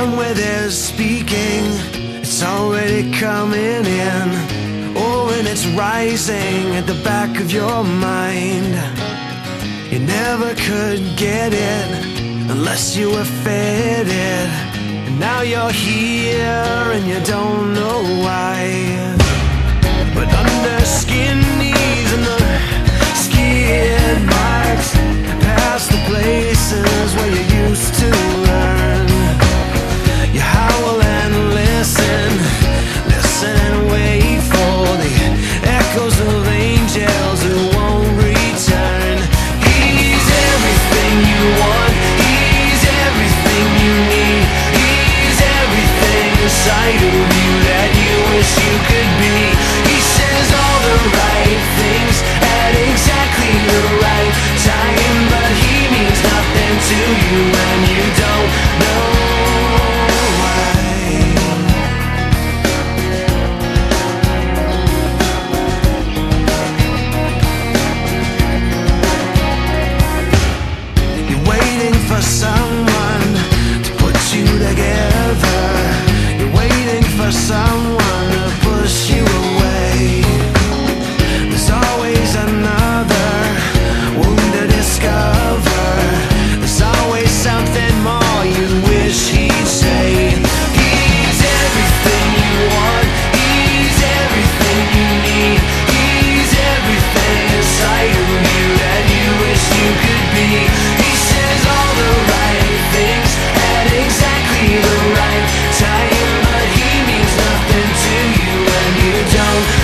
time where there's speaking, it's already coming in. Oh, and it's rising at the back of your mind. You never could get it unless you were fed it. And now you're here and you don't know why. But under skin knees and the skid marks past the places where you used to learn. You howl and listen, listen and wait for the echoes of angels who won't return. He's everything you want, he's everything you need, he's everything inside of you that you wish you could be. He says all the right things at exactly the right time, but he means nothing to you and you don't know why. You're waiting for someone to put you together. You're waiting for someone to push you away. There's always another wound to discover. There's always something more you wish he'd say. He's everything you want, he's everything you need, he's everything inside of you that you wish you could be. He says all the right things at exactly the right time, but he means nothing to you and you don't